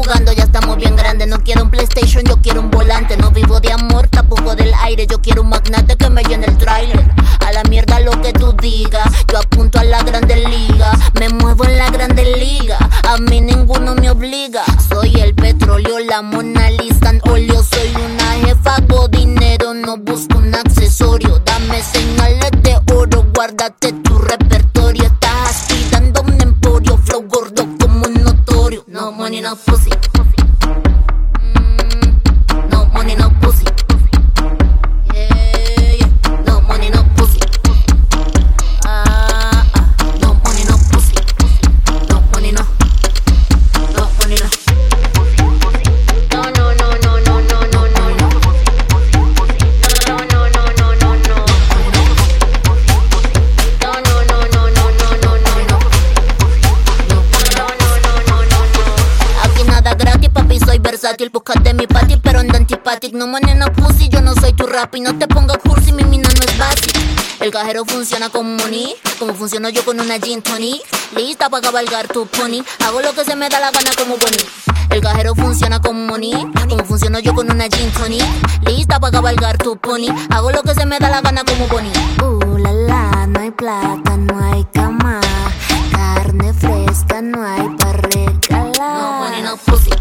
jugando, ya estamos bien grandes. No quiero un PlayStation, yo quiero un volante. No vivo de amor, tampoco del aire. Yo quiero un magnate que me llene el trailer. A la mierda lo que tú digas, yo apunto a la grande liga. Me muevo en la grande liga, a mí ninguno me obliga. Soy el petróleo, la Mona Lisa en óleo. Soy una jefa, hago dinero, no busco un accesorio. Dame señales de oro, guárdate tu repertorio. Estás aspirando un emporio, flow gordo como un notorio. No money, no pussy. No money, no pussy. Yeah, yeah. No money, no pussy. No money, no pussy. No money, no. No money, no. No, no, no, no, no, no, no, no, no. No, no, no, no, no, no. No, no, no, no, no, no, no, no. Aquí nada gratis, papi, soy versátil. Búscate mi pati, pero anda antipatic. No money, no pussy, yo no soy tu rapi. No te pongas cursi, mi mina no es básica. El cajero funciona con money, como funciono yo con una gin tonic. Lista pa' cabalgar tu pony, hago lo que se me da la gana como Bonnie. El cajero funciona con money, como funciono yo con una gin tonic. Lista pa' cabalgar tu pony, hago lo que se me da la gana como Bonnie. La la, no hay plata, no hay cama. Carne fresca, no hay para regalar. No money, no pussy.